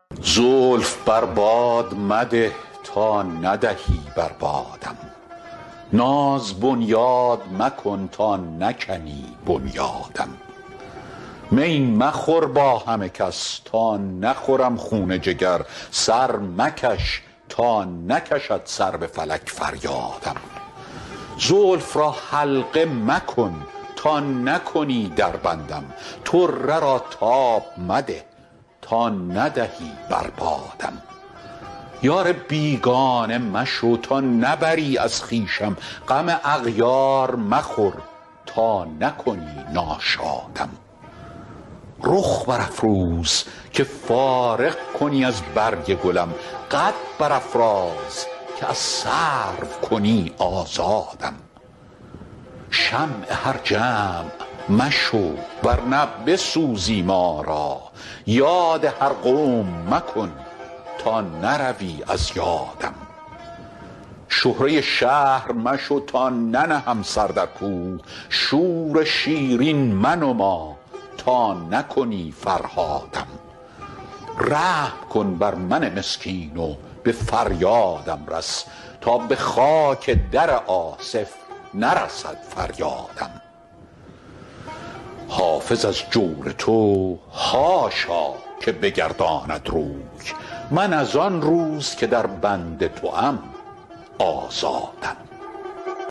زلف بر باد مده تا ندهی بر بادم، ناز بنیاد مکن تا نکنی بنیادم. می مخور با همه کس تا نخورم خون جگر، سر مکش تا نکشد سر به فلک فریادم. زلف را حلقه مکن تا نکنی در بندم، طره را تاب مده تا ندهی بر بادم. یار بیگانه مشو تا نبری از خویشم، غم اغیار مخور تا نکنی ناشادم. رخ برافروز که فارغ کنی از برگ گلم، قد برافراز که از سرو کنی آزادم. شمع هر جمع مشو ورنه بسوزی ما را، یاد هر قوم مکن تا نروی از یادم. شهره شهر مشو تا ننهم سر در کوه، شور شیرین منما تا نکنی فرهادم. رحم کن بر من مسکین و به فریادم رس، تا به خاک در آصف نرسد فریادم. حافظ از جور تو حاشا که بگرداند روی، من از آن روز که در بند توام آزادم.